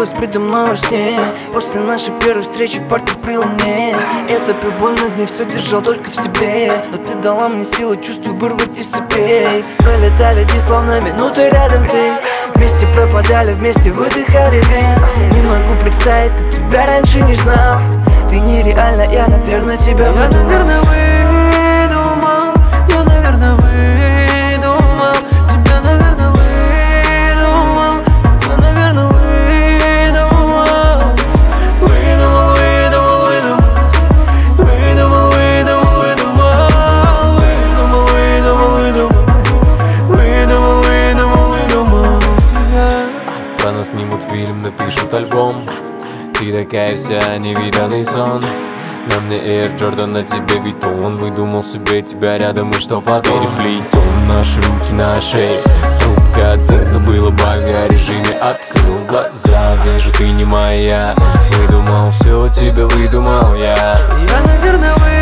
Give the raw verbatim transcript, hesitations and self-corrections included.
появилась предо мной во сне. После нашей первой встречи в парке при луне. Это пил больно дней, все держал только в себе. Но ты дала мне силы, чувствую, вырвать из цепей. Пролетали дни, словно минуты рядом ты. Вместе пропадали, вместе выдыхали дым. Не могу представить, как тебя раньше не знал. Ты нереальна, я, наверное, тебя выдумал. Я, наверное, выдумал. Я, наверное, выдумал. Тебя, наверное, выдумал. Я, наверное, выдумал. Выдумал, выдумал, выдумал. Выдумал, выдумал, выдумал. Выдумал, выдумал, выдумал. Выдумал, выдумал, выдумал тебя. Про нас снимут фильм, напишут альбом. Ты такая вся, невиданный сон. На мне Air Jordan, на тебе Vuitton. Выдумал себе тебя рядом, и что потом? Переплетем наши руки на шее. Трубка от дзен, было в авиарежиме. Открыл глаза, вижу, ты не моя. Выдумал все, тебя выдумал я. Я, наверное,